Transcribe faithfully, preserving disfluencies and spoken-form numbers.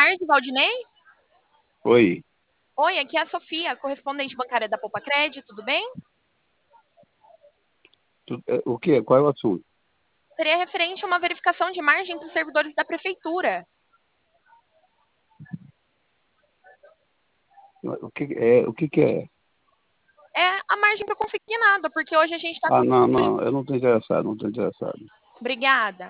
tarde, Valdinei. Oi. Oi, aqui é a Sofia, correspondente bancária da Poupa Crédito, tudo bem? Tu- é, O que? Qual é o assunto? Seria referente a uma verificação de margem para os servidores da prefeitura. O que é? O que que é? É a margem para consignado, porque hoje a gente está Ah, com. não, não, eu não estou interessado, não estou interessado. Obrigada.